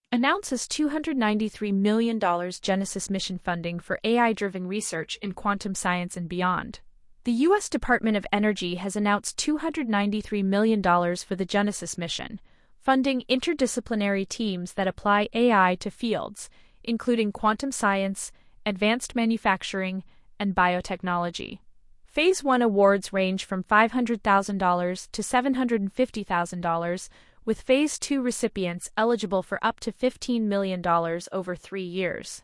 Announces $293 million Genesis mission funding for AI-driven research in quantum science and beyond. The U.S. Department of Energy has announced $293 million for the Genesis mission, funding interdisciplinary teams that apply AI to fields, including quantum science, advanced manufacturing, and biotechnology. Phase 1 awards range from $500,000 to $750,000, with Phase 2 recipients eligible for up to $15 million over 3 years.